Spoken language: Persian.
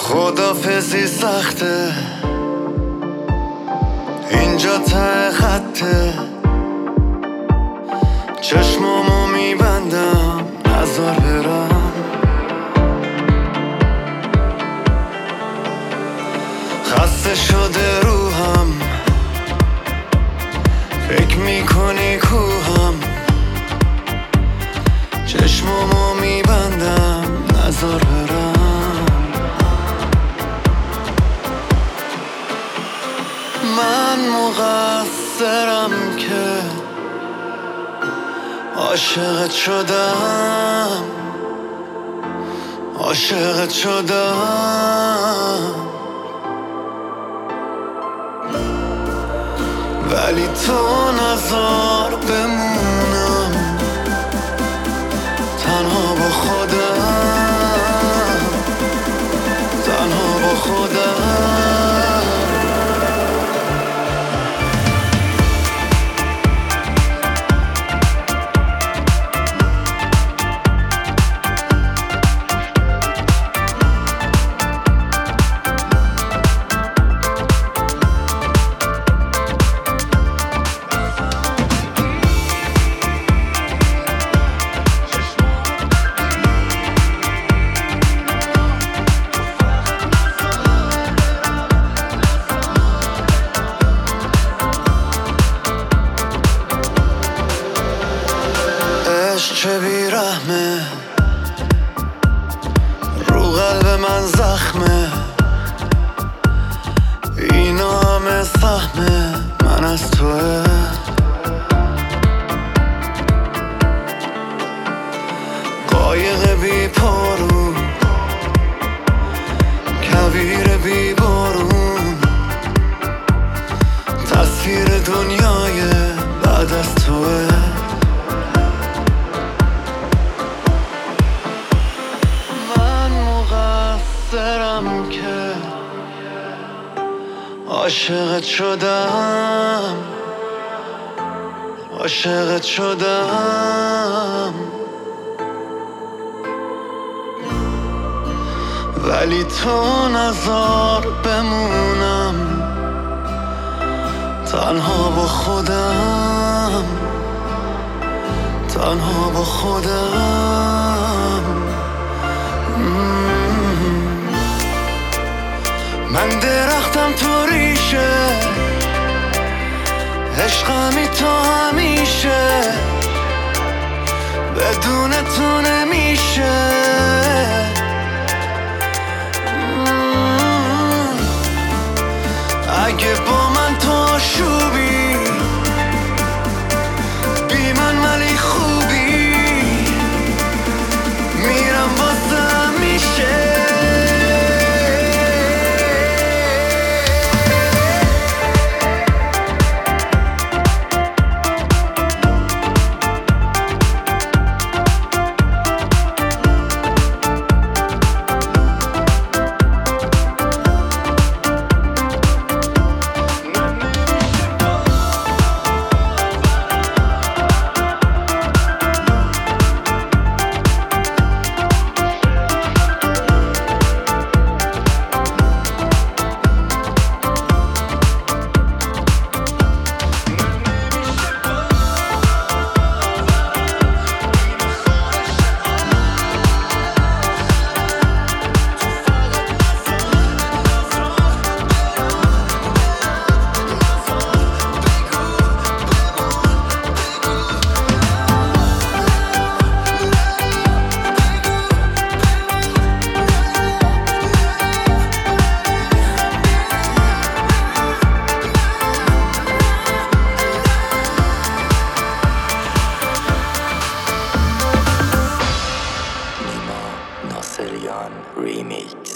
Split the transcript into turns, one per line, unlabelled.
خدافزی سخته، اینجا ته خطه، چشمامو میبندم نزار برم. خسته شده روحم، فکر میکنی کوهم، چشمامو میبندم نزار برم. من مقصرم که عاشقت شدم، عاشقت شدم، ولی تو نذار بمونم تنها با خودم، تنها با خودم. چه بیرحمه، رو قلب من زخمه، اینا همه سهمه من از توه. قایق بی پارو، کویر بی بارون، تصویر دنیای بعد از توه. مقصرم که عاشقت شدم، عاشقت شدم، ولی تو نذار بمونم تنها با خودم، تنها با خودم. من درختم تو ریشه، عشقمی تو همیشه، بدون تو نمیشه. اگه با من تو آشوبی، بی من ولی خوبی، میرم واسه همیشه.
Naserian Remix.